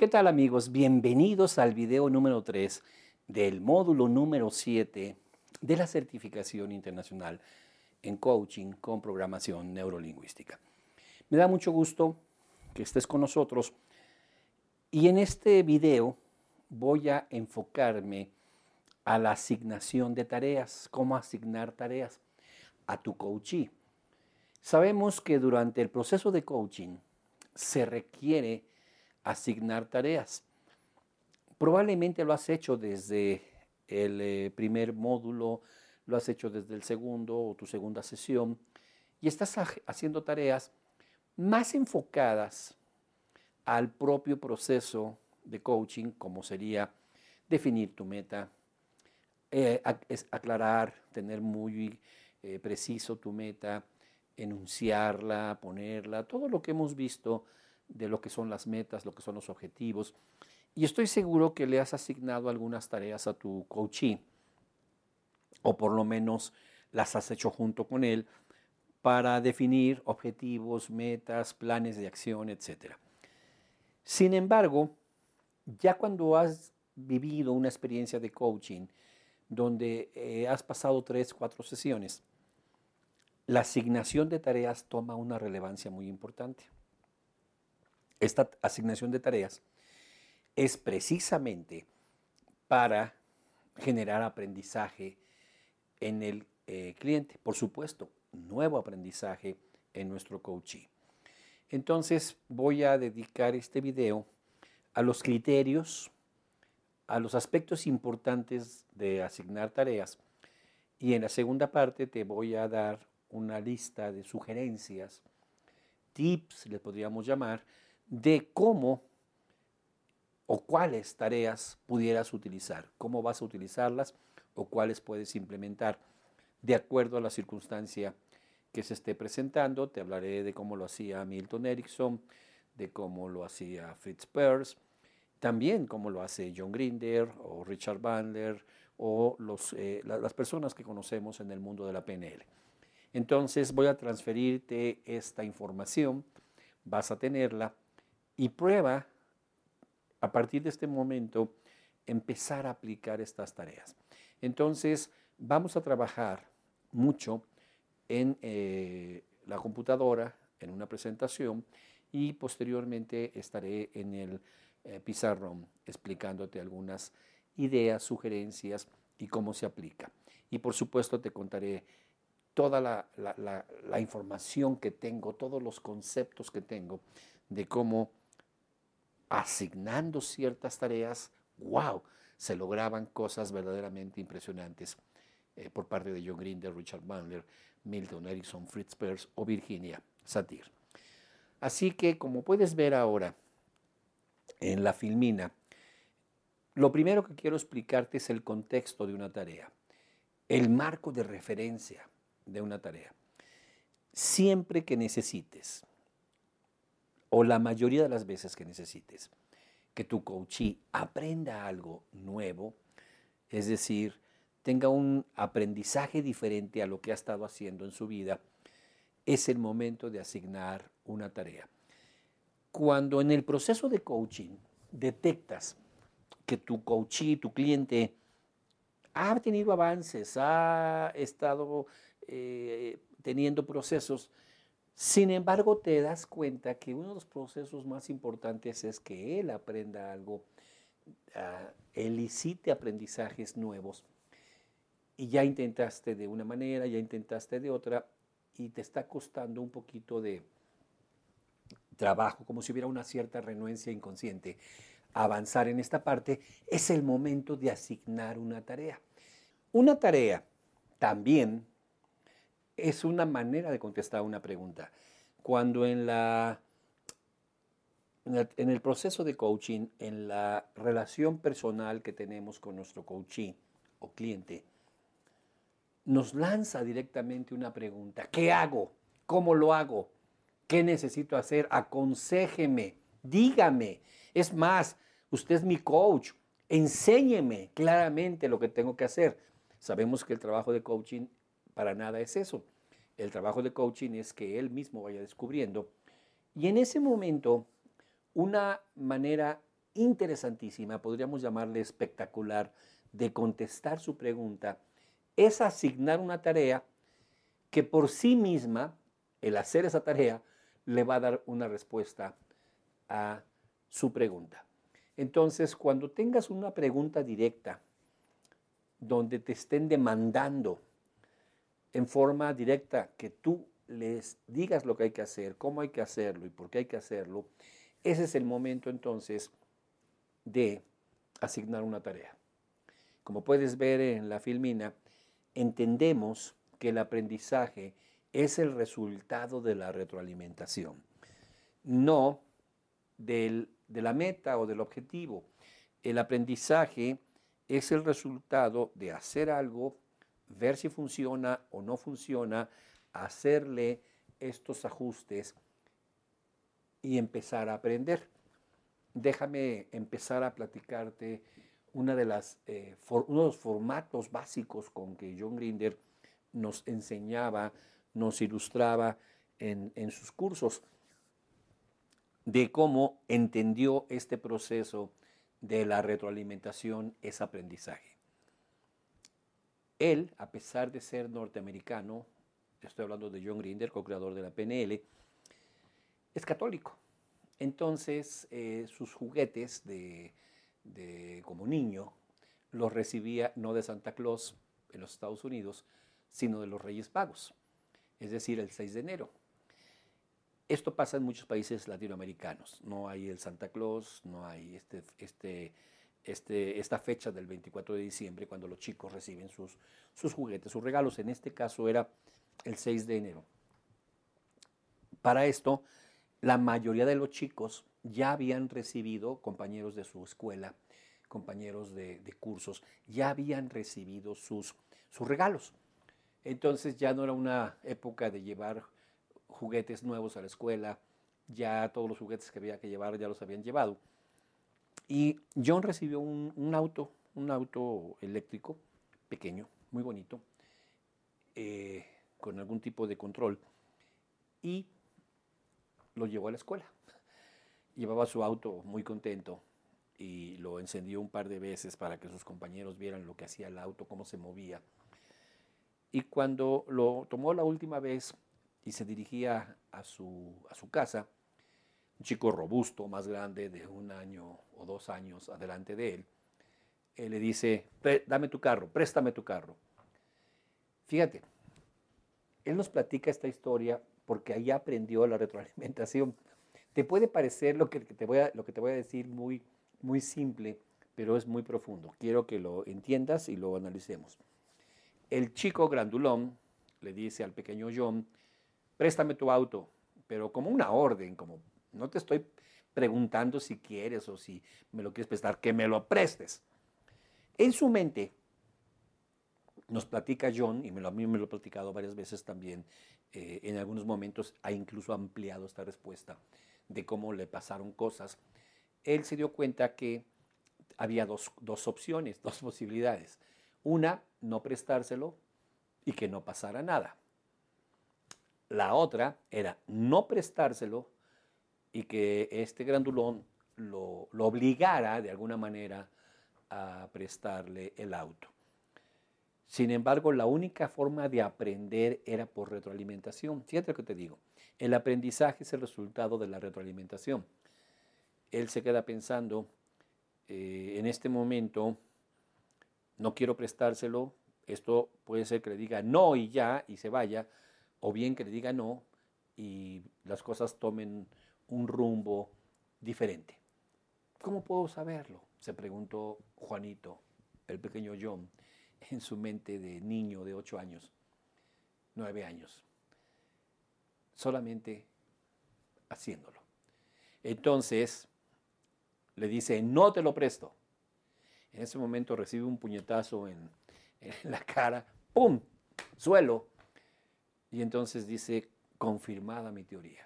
¿Qué tal amigos? Bienvenidos al video número 3 del módulo número 7 de la certificación internacional en coaching con programación neurolingüística. Me da mucho gusto que estés con nosotros y en este video voy a enfocarme a la asignación de tareas, cómo asignar tareas a tu coachee. Sabemos que durante el proceso de coaching se requiere asignar tareas. Probablemente lo has hecho desde el primer módulo, lo has hecho desde el segundo o tu segunda sesión y estás haciendo tareas más enfocadas al propio proceso de coaching, como sería definir tu meta, aclarar, tener muy preciso tu meta, enunciarla, ponerla, todo lo que hemos visto de lo que son las metas, lo que son los objetivos. Y estoy seguro que le has asignado algunas tareas a tu coachee, o por lo menos las has hecho junto con él para definir objetivos, metas, planes de acción, etc. Sin embargo, ya cuando has vivido una experiencia de coaching donde has pasado 3, 4 sesiones, la asignación de tareas toma una relevancia muy importante. Esta asignación de tareas es precisamente para generar aprendizaje en el cliente. Por supuesto, nuevo aprendizaje en nuestro coachee. Entonces voy a dedicar este video a los criterios, a los aspectos importantes de asignar tareas y en la segunda parte te voy a dar una lista de sugerencias, tips, le podríamos llamar, de cómo o cuáles tareas pudieras utilizar, cómo vas a utilizarlas o cuáles puedes implementar de acuerdo a la circunstancia que se esté presentando. Te hablaré de cómo lo hacía Milton Erickson, de cómo lo hacía Fritz Perls, también cómo lo hace John Grinder o Richard Bandler o las personas que conocemos en el mundo de la PNL. Entonces voy a transferirte esta información, vas a tenerla y prueba a partir de este momento empezar a aplicar estas tareas. Entonces vamos a trabajar mucho en la computadora, en una presentación y posteriormente estaré en el pizarrón explicándote algunas ideas, sugerencias y cómo se aplica. Y por supuesto te contaré toda la información que tengo, todos los conceptos que tengo de cómo asignando ciertas tareas, wow, se lograban cosas verdaderamente impresionantes por parte de John Grinder, Richard Bandler, Milton Erickson, Fritz Perls o Virginia Satir. Así que, como puedes ver ahora en la filmina, lo primero que quiero explicarte es el contexto de una tarea, el marco de referencia de una tarea. Siempre que necesites, o la mayoría de las veces que necesites, que tu coachee aprenda algo nuevo, es decir, tenga un aprendizaje diferente a lo que ha estado haciendo en su vida, es el momento de asignar una tarea. Cuando en el proceso de coaching detectas que tu coachee, tu cliente, ha tenido avances, ha estado teniendo procesos, sin embargo te das cuenta que uno de los procesos más importantes es que él aprenda algo, elicite aprendizajes nuevos y ya intentaste de una manera, ya intentaste de otra y te está costando un poquito de trabajo, como si hubiera una cierta renuencia inconsciente avanzar en esta parte, es el momento de asignar una tarea. Una tarea también es una manera de contestar una pregunta. Cuando en el proceso de coaching, en la relación personal que tenemos con nuestro coachee o cliente, nos lanza directamente una pregunta. ¿Qué hago? ¿Cómo lo hago? ¿Qué necesito hacer? Aconséjeme, dígame. Es más, usted es mi coach. Enséñeme claramente lo que tengo que hacer. Sabemos que el trabajo de coaching para nada es eso. El trabajo de coaching es que él mismo vaya descubriendo. Y en ese momento, una manera interesantísima, podríamos llamarle espectacular, de contestar su pregunta, es asignar una tarea que por sí misma, el hacer esa tarea, le va a dar una respuesta a su pregunta. Entonces, cuando tengas una pregunta directa, donde te estén demandando en forma directa que tú les digas lo que hay que hacer, cómo hay que hacerlo y por qué hay que hacerlo, ese es el momento entonces de asignar una tarea. Como puedes ver en la filmina, entendemos que el aprendizaje es el resultado de la retroalimentación, no de la meta o del objetivo. El aprendizaje es el resultado de hacer algo, ver si funciona o no funciona, hacerle estos ajustes y empezar a aprender. Déjame empezar a platicarte uno de los formatos básicos con que John Grinder nos enseñaba, nos ilustraba en sus cursos, de cómo entendió este proceso de la retroalimentación es aprendizaje. Él, a pesar de ser norteamericano, estoy hablando de John Grinder, co-creador de la PNL, es católico. Entonces, sus juguetes como niño los recibía no de Santa Claus en los Estados Unidos, sino de los Reyes Magos, es decir, el 6 de enero. Esto pasa en muchos países latinoamericanos. No hay el Santa Claus, no hay esta fecha del 24 de diciembre cuando los chicos reciben sus juguetes, sus regalos. En este caso era el 6 de enero. Para esto, la mayoría de los chicos ya habían recibido, compañeros de su escuela, compañeros de cursos, ya habían recibido sus regalos. Entonces ya no era una época de llevar juguetes nuevos a la escuela, ya todos los juguetes que había que llevar ya los habían llevado. Y John recibió un auto eléctrico pequeño, muy bonito, con algún tipo de control, y lo llevó a la escuela. Llevaba su auto muy contento y lo encendió un par de veces para que sus compañeros vieran lo que hacía el auto, cómo se movía. Y cuando lo tomó la última vez y se dirigía a su casa, un chico robusto, más grande, de 1 año o 2 años adelante de él, le dice, dame tu carro, préstame tu carro. Fíjate, él nos platica esta historia porque ahí aprendió la retroalimentación. Te puede parecer lo que te voy a decir muy, muy simple, pero es muy profundo. Quiero que lo entiendas y lo analicemos. El chico grandulón le dice al pequeño John, préstame tu auto, pero como una orden, como no te estoy preguntando si quieres o si me lo quieres prestar, que me lo prestes. En su mente, nos platica John, y a mí me lo ha platicado varias veces también, en algunos momentos ha incluso ampliado esta respuesta de cómo le pasaron cosas. Él se dio cuenta que había dos opciones, dos posibilidades. Una, no prestárselo y que no pasara nada. La otra era no prestárselo y que este grandulón lo obligara de alguna manera a prestarle el auto. Sin embargo, la única forma de aprender era por retroalimentación. Fíjate lo que te digo. El aprendizaje es el resultado de la retroalimentación. Él se queda pensando, en este momento, no quiero prestárselo. Esto puede ser que le diga no y ya, y se vaya, o bien que le diga no y las cosas tomen un rumbo diferente. ¿Cómo puedo saberlo?, se preguntó Juanito, el pequeño John, en su mente de niño de 8 años, 9 años, solamente haciéndolo. Entonces le dice, no te lo presto. En ese momento recibe un puñetazo en la cara, ¡pum!, suelo. Y entonces dice, confirmada mi teoría.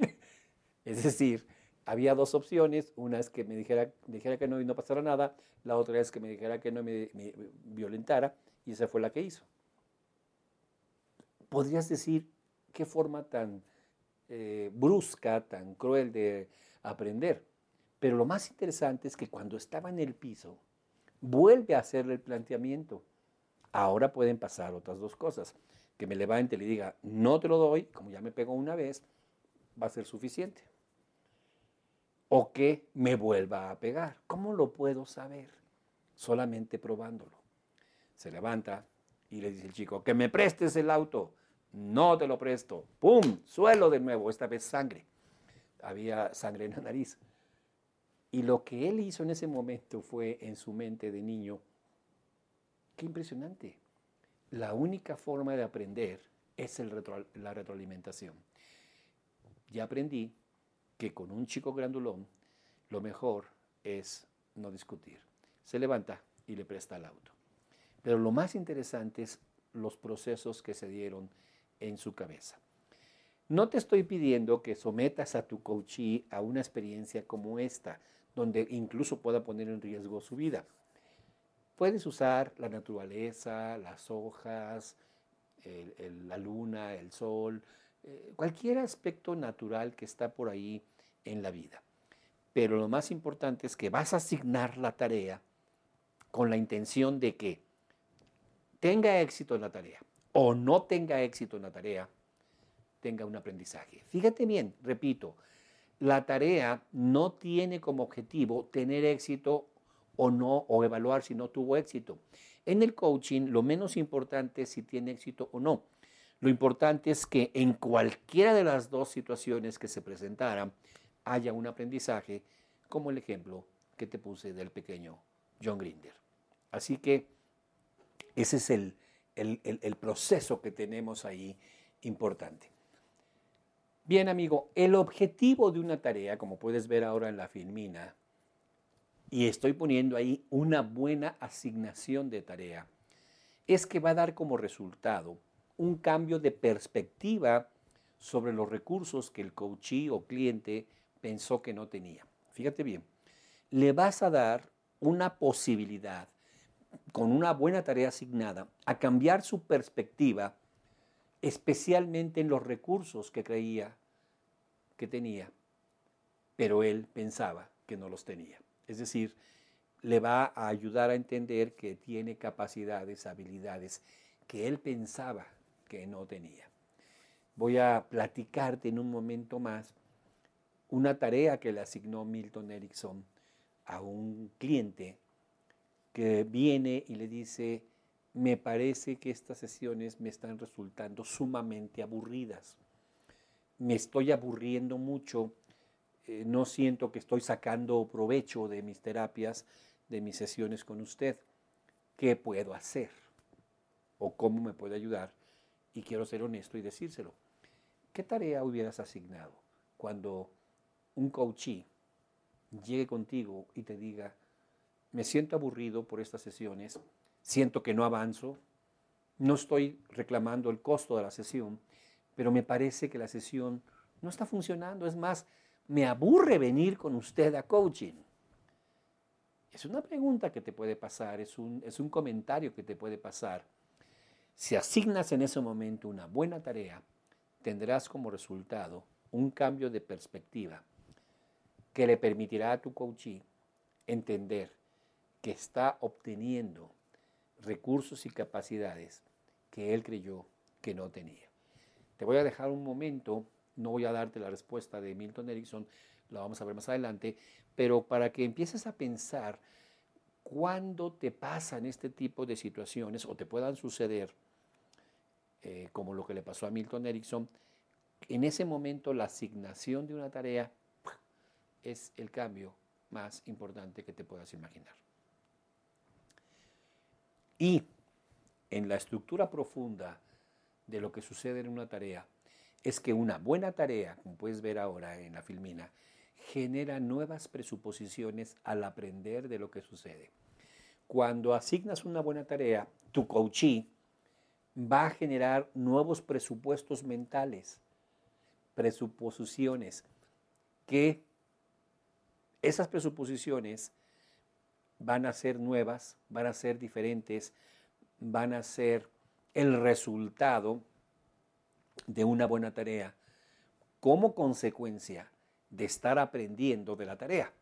Es decir, había dos opciones, una es que me dijera que no y no pasara nada, la otra es que me dijera que no y me violentara, y esa fue la que hizo. ¿Podrías decir qué forma tan brusca, tan cruel de aprender? Pero lo más interesante es que cuando estaba en el piso, vuelve a hacerle el planteamiento. Ahora pueden pasar otras dos cosas. Que me levante y le diga, no te lo doy, como ya me pegó una vez, va a ser suficiente. O que me vuelva a pegar. ¿Cómo lo puedo saber? Solamente probándolo. Se levanta y le dice el chico, que me prestes el auto. No te lo presto. ¡Pum! Suelo de nuevo, esta vez sangre. Había sangre en la nariz. Y lo que él hizo en ese momento fue, en su mente de niño, qué impresionante. La única forma de aprender es la retroalimentación. Ya aprendí que con un chico grandulón lo mejor es no discutir. Se levanta y le presta el auto. Pero lo más interesante es los procesos que se dieron en su cabeza. No te estoy pidiendo que sometas a tu coachee a una experiencia como esta, donde incluso pueda poner en riesgo su vida. Puedes usar la naturaleza, las hojas, la luna, el sol, cualquier aspecto natural que está por ahí en la vida. Pero lo más importante es que vas a asignar la tarea con la intención de que tenga éxito en la tarea o no tenga éxito en la tarea, tenga un aprendizaje. Fíjate bien, repito, la tarea no tiene como objetivo tener éxito o no, o evaluar si no tuvo éxito. En el coaching, lo menos importante es si tiene éxito o no. Lo importante es que en cualquiera de las dos situaciones que se presentaran haya un aprendizaje, como el ejemplo que te puse del pequeño John Grinder. Así que ese es el proceso que tenemos ahí importante. Bien, amigo, el objetivo de una tarea, como puedes ver ahora en la filmina, y estoy poniendo ahí una buena asignación de tarea, es que va a dar como resultado un cambio de perspectiva sobre los recursos que el coachee o cliente pensó que no tenía. Fíjate bien, le vas a dar una posibilidad con una buena tarea asignada a cambiar su perspectiva, especialmente en los recursos que creía que tenía, pero él pensaba que no los tenía. Es decir, le va a ayudar a entender que tiene capacidades, habilidades que él pensaba que no tenía. Voy a platicarte en un momento más una tarea que le asignó Milton Erickson a un cliente que viene y le dice, me parece que estas sesiones me están resultando sumamente aburridas. Me estoy aburriendo mucho, no siento que estoy sacando provecho de mis terapias, de mis sesiones con usted. ¿Qué puedo hacer? ¿O cómo me puede ayudar? Y quiero ser honesto y decírselo. ¿Qué tarea hubieras asignado cuando un coachee llegue contigo y te diga, me siento aburrido por estas sesiones, siento que no avanzo, no estoy reclamando el costo de la sesión, pero me parece que la sesión no está funcionando, es más, me aburre venir con usted a coaching? Es una pregunta que te puede pasar, es un comentario que te puede pasar. Si asignas en ese momento una buena tarea, tendrás como resultado un cambio de perspectiva que le permitirá a tu coachee entender que está obteniendo recursos y capacidades que él creyó que no tenía. Te voy a dejar un momento, no voy a darte la respuesta de Milton Erickson, la vamos a ver más adelante, pero para que empieces a pensar cuándo te pasan este tipo de situaciones o te puedan suceder, como lo que le pasó a Milton Erickson, en ese momento la asignación de una tarea es el cambio más importante que te puedas imaginar. Y en la estructura profunda de lo que sucede en una tarea, es que una buena tarea, como puedes ver ahora en la filmina, genera nuevas presuposiciones al aprender de lo que sucede. Cuando asignas una buena tarea, tu coachee va a generar nuevos presupuestos mentales, presuposiciones, que esas presuposiciones van a ser nuevas, van a ser diferentes, van a ser el resultado de una buena tarea como consecuencia de estar aprendiendo de la tarea.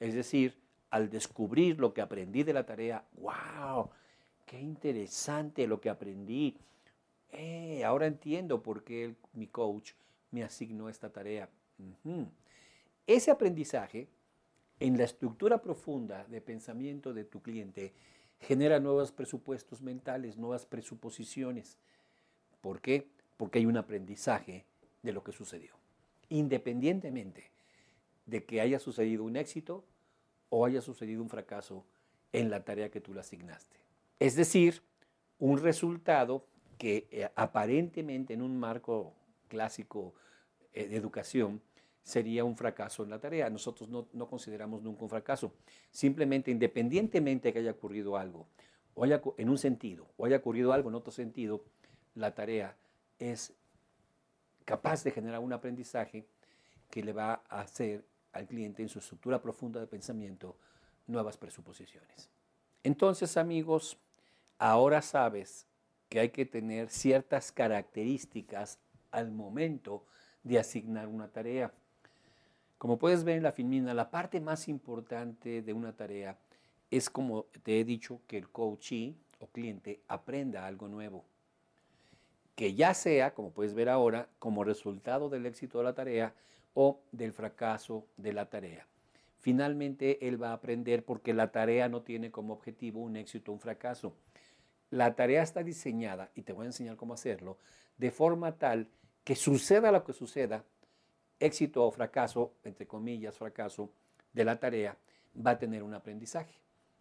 Es decir, al descubrir lo que aprendí de la tarea, ¡wow! ¡Qué interesante lo que aprendí! Ahora entiendo por qué mi coach me asignó esta tarea. Ujú. Ese aprendizaje en la estructura profunda de pensamiento de tu cliente genera nuevos presupuestos mentales, nuevas presuposiciones. ¿Por qué? Porque hay un aprendizaje de lo que sucedió. Independientemente de que haya sucedido un éxito o haya sucedido un fracaso en la tarea que tú le asignaste. Es decir, un resultado que aparentemente en un marco clásico de educación sería un fracaso en la tarea. Nosotros no consideramos nunca un fracaso. Simplemente, independientemente de que haya ocurrido algo, o haya, en un sentido, o haya ocurrido algo en otro sentido, la tarea es capaz de generar un aprendizaje que le va a hacer al cliente en su estructura profunda de pensamiento nuevas presuposiciones. Entonces, amigos, ahora sabes que hay que tener ciertas características al momento de asignar una tarea. Como puedes ver en la filmina, la parte más importante de una tarea es, como te he dicho, que el coachee o cliente aprenda algo nuevo. Que ya sea, como puedes ver ahora, como resultado del éxito de la tarea o del fracaso de la tarea. Finalmente, él va a aprender porque la tarea no tiene como objetivo un éxito o un fracaso. La tarea está diseñada, y te voy a enseñar cómo hacerlo, de forma tal que suceda lo que suceda, éxito o fracaso, entre comillas, fracaso de la tarea, va a tener un aprendizaje.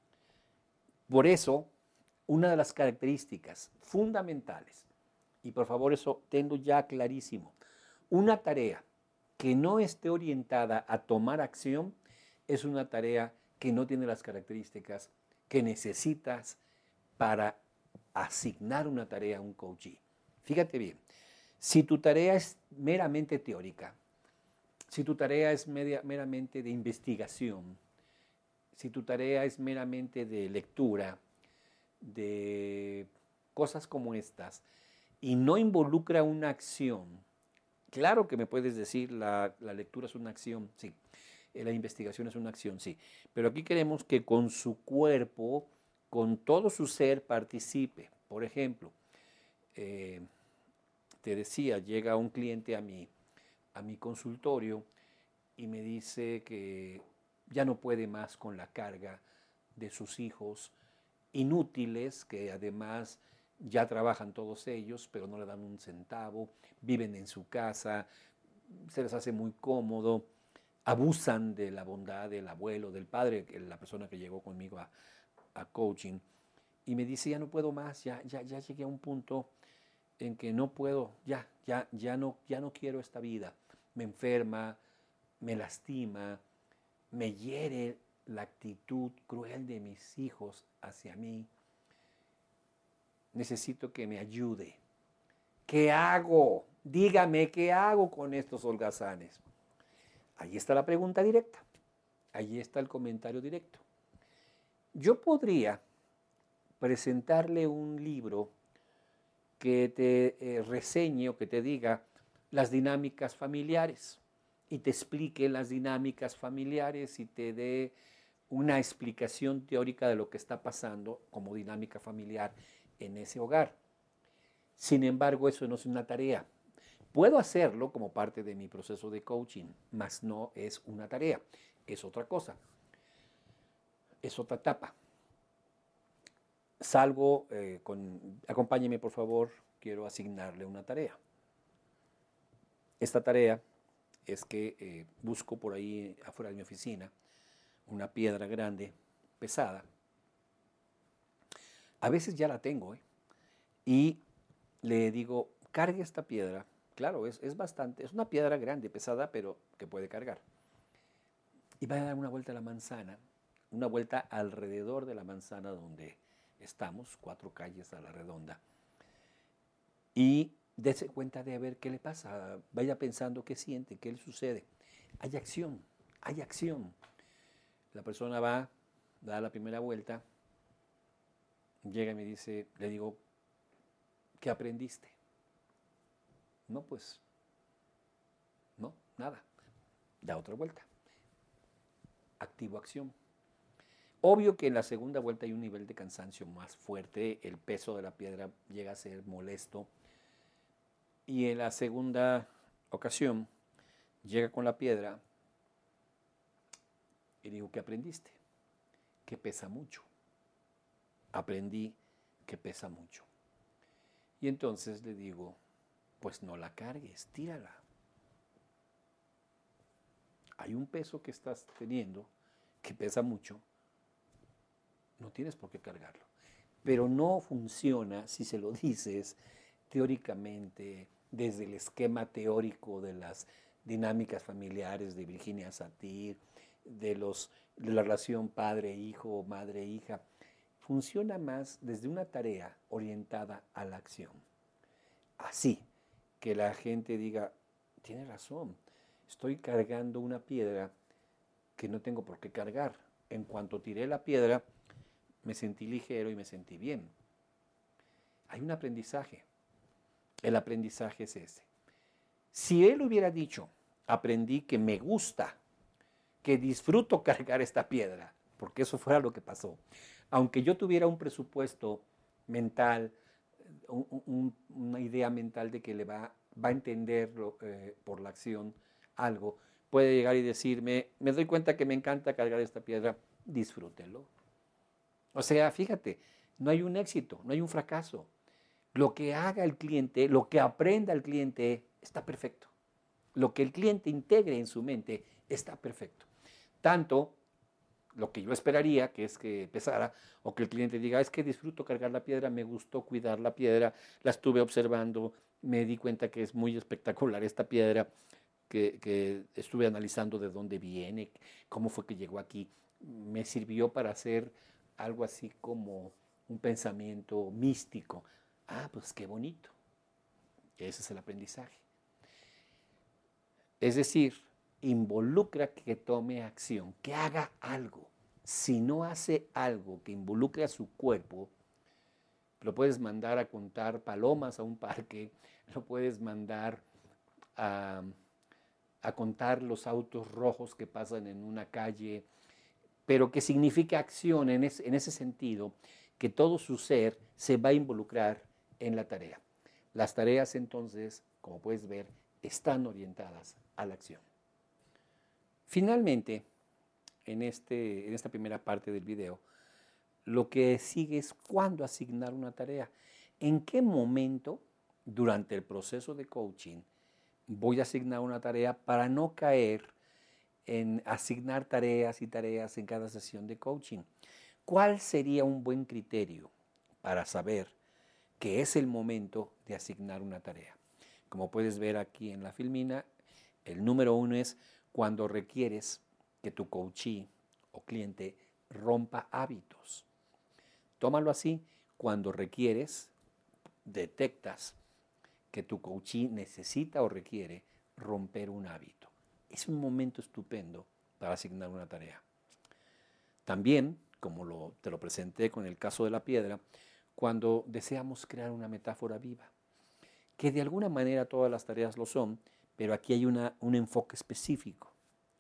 Por eso, una de las características fundamentales, y por favor eso tenlo ya clarísimo, una tarea que no esté orientada a tomar acción es una tarea que no tiene las características que necesitas para asignar una tarea a un coachee. Fíjate bien, si tu tarea es meramente teórica, si tu tarea es meramente de investigación, si tu tarea es meramente de lectura, de cosas como estas, y no involucra una acción, claro que me puedes decir la lectura es una acción, sí, la investigación es una acción, sí, pero aquí queremos que con su cuerpo, con todo su ser participe. Por ejemplo, te decía, llega un cliente a mi consultorio y me dice que ya no puede más con la carga de sus hijos inútiles, que además ya trabajan todos ellos, pero no le dan un centavo, viven en su casa, se les hace muy cómodo, abusan de la bondad del abuelo, del padre, la persona que llegó conmigo a coaching, y me dice, ya no puedo más, ya llegué a un punto en que no puedo, ya no quiero esta vida, me enferma, me lastima, me hiere la actitud cruel de mis hijos hacia mí. Necesito que me ayude. ¿Qué hago? Dígame, ¿qué hago con estos holgazanes? Ahí está la pregunta directa. Ahí está el comentario directo. Yo podría presentarle un libro que te reseñe o que te diga las dinámicas familiares y te explique las dinámicas familiares y te dé una explicación teórica de lo que está pasando como dinámica familiar en ese hogar. Sin embargo, eso no es una tarea. Puedo hacerlo como parte de mi proceso de coaching, mas no es una tarea, es otra cosa, es otra etapa. Salgo acompáñeme por favor, quiero asignarle una tarea. Esta tarea es que busco por ahí afuera de mi oficina una piedra grande, pesada. A veces ya la tengo, y le digo, cargue esta piedra. Claro, es bastante, es una piedra grande, pesada, pero que puede cargar. Y va a dar una vuelta a la manzana, una vuelta alrededor de la manzana donde estamos, 4 calles a la redonda. Y dése cuenta de a ver qué le pasa, vaya pensando qué siente, qué le sucede. Hay acción, hay acción. La persona va, da la primera vuelta, llega y me dice, le digo, ¿qué aprendiste? No, pues, no, nada. Da otra vuelta. activo-acción. Obvio que en la segunda vuelta hay un nivel de cansancio más fuerte, el peso de la piedra llega a ser molesto, y en la segunda ocasión llega con la piedra y digo, ¿qué aprendiste? Que pesa mucho. Aprendí que pesa mucho. Y entonces le digo, pues no la cargues, tírala. Hay un peso que estás teniendo que pesa mucho, no tienes por qué cargarlo. Pero no funciona si se lo dices teóricamente, desde el esquema teórico de las dinámicas familiares de Virginia Satir, de la relación padre-hijo o madre-hija. Funciona más desde una tarea orientada a la acción. Así que la gente diga, tiene razón, estoy cargando una piedra que no tengo por qué cargar. En cuanto tiré la piedra, me sentí ligero y me sentí bien. Hay un aprendizaje. El aprendizaje es ese. Si él hubiera dicho, aprendí que me gusta, que disfruto cargar esta piedra, porque eso fuera lo que pasó, aunque yo tuviera un presupuesto mental, una idea mental de que le va a entender por la acción algo, puede llegar y decirme, me doy cuenta que me encanta cargar esta piedra, disfrútelo. O sea, fíjate, no hay un éxito, no hay un fracaso. Lo que haga el cliente, lo que aprenda el cliente, está perfecto. Lo que el cliente integre en su mente está perfecto. Tanto lo que yo esperaría, que es que pesara, o que el cliente diga, es que disfruto cargar la piedra, me gustó cuidar la piedra, la estuve observando, me di cuenta que es muy espectacular esta piedra, que estuve analizando de dónde viene, cómo fue que llegó aquí. Me sirvió para hacer algo así como un pensamiento místico. Ah, pues qué bonito. Ese es el aprendizaje. Es decir, involucra que tome acción, que haga algo. Si no hace algo que involucre a su cuerpo, lo puedes mandar a contar palomas a un parque, lo puedes mandar a, a contar los autos rojos que pasan en una calle, pero que significa acción en ese sentido, que todo su ser se va a involucrar en la tarea. Las tareas entonces, como puedes ver, están orientadas a la acción. Finalmente, en esta primera parte del video, lo que sigue es cuándo asignar una tarea. ¿En qué momento durante el proceso de coaching voy a asignar una tarea para no caer en asignar tareas y tareas en cada sesión de coaching? ¿Cuál sería un buen criterio para saber que es el momento de asignar una tarea? Como puedes ver aquí en la filmina, el número 1 es cuando requieres que tu coachee o cliente rompa hábitos. Tómalo así, cuando requieres, detectas que tu coachee necesita o requiere romper un hábito. Es un momento estupendo para asignar una tarea. También, como te lo presenté con el caso de la piedra, cuando deseamos crear una metáfora viva, que de alguna manera todas las tareas lo son, pero aquí hay un enfoque específico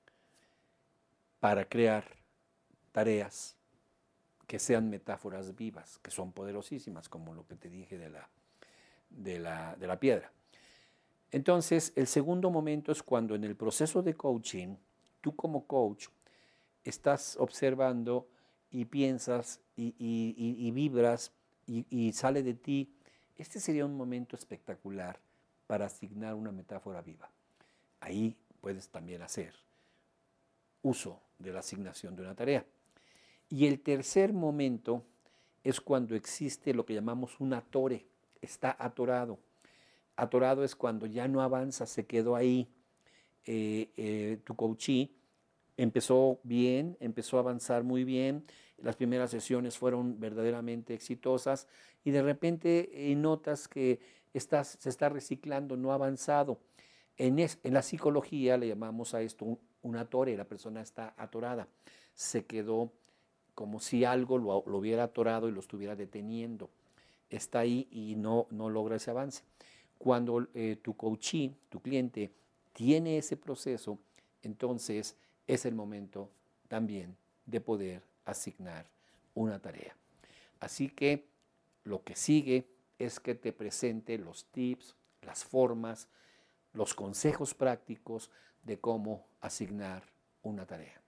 para crear tareas que sean metáforas vivas, que son poderosísimas, como lo que te dije de la piedra. Entonces, el segundo momento es cuando en el proceso de coaching, tú como coach estás observando y piensas y vibras y sale de ti. Este sería un momento espectacular para asignar una metáfora viva. Ahí puedes también hacer uso de la asignación de una tarea. Y el tercer momento es cuando existe lo que llamamos un atore, está atorado. Atorado es cuando ya no avanza, se quedó ahí. Tu coachee empezó bien, empezó a avanzar muy bien, las primeras sesiones fueron verdaderamente exitosas y de repente notas que se está reciclando, no ha avanzado. En la psicología le llamamos a esto un atore, la persona está atorada, se quedó como si algo lo hubiera atorado y lo estuviera deteniendo. Está ahí y no logra ese avance. Cuando tu coachee, tu cliente, tiene ese proceso, entonces es el momento también de poder asignar una tarea. Así que lo que sigue es que te presente los tips, las formas, los consejos prácticos de cómo asignar una tarea.